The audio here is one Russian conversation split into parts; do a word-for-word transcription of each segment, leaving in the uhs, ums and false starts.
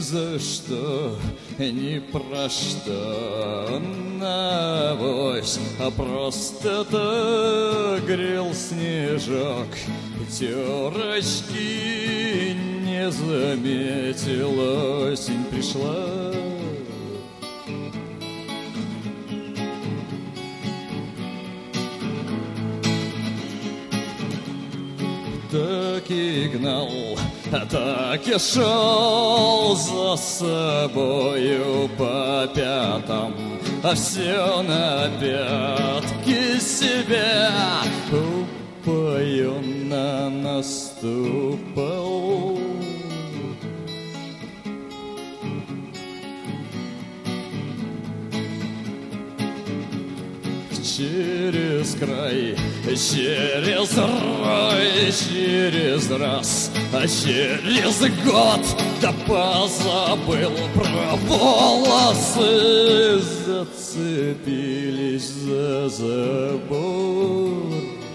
за что, ни про что, навось, а просто так грел снежок. Терочки не заметил, осень пришла. Так и гнал, так и шел за собою по пятам, а все на пятки себя упоенно наступал. Через край, через рай, через раз, а через год да позабыл про волосы, зацепились за забор.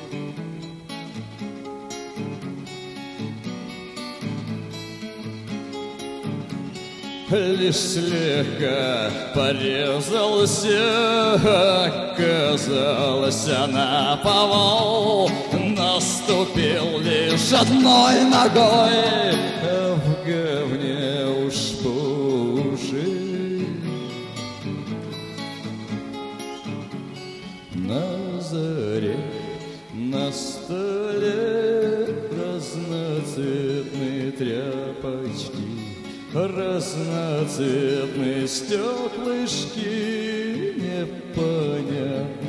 Лишь слегка порезался, оказалось, на повал наступил лишь одной ногой, а в говне уж по уши. На заре, на столе разноцветные тряпочки, разноцветные стеклышки, непонятно